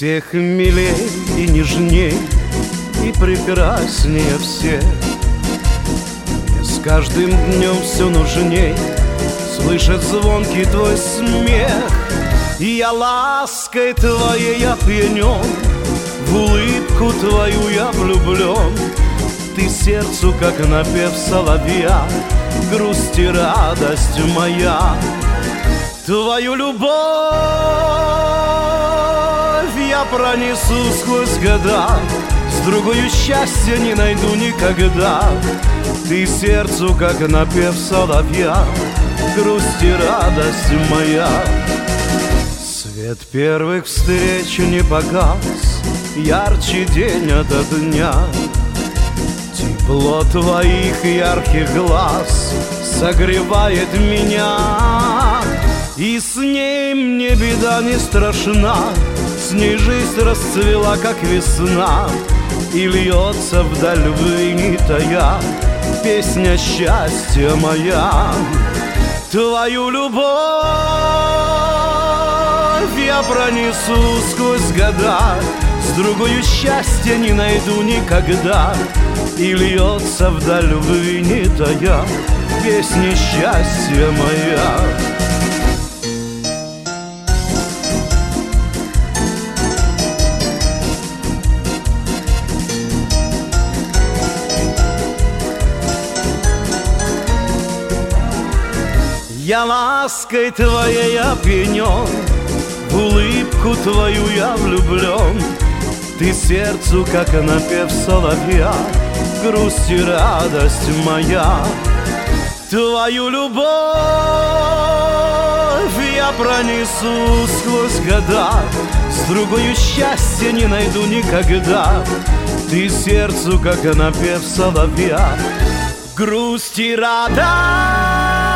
всех милей и нежней, и прекраснее всех. Мне с каждым днем все нужней слышать звонкий твой смех. И я лаской твоей опьянен, в улыбку твою я влюблен. Ты сердцу, как напев соловья, грусть и радость моя. Твою любовь я пронесу сквозь года, с другою счастья не найду никогда. Ты сердцу, как напев соловья, грусть и радость моя. Свет первых встреч не погас, ярче день ото дня. Тепло твоих ярких глаз согревает меня. И с ней мне беда не страшна, с ней жизнь расцвела, как весна. И льется вдаль вынитая песня счастья моя. Твою любовь я пронесу сквозь года, с другою счастья не найду никогда. И льется вдаль вынитая песня счастья моя. Я лаской твоей опьянен, в улыбку твою я влюблен. Ты сердцу, как напев соловья, грусть и радость моя. Твою любовь я пронесу сквозь года, с другою счастья не найду никогда. Ты сердцу, как напев соловья, грусть и радость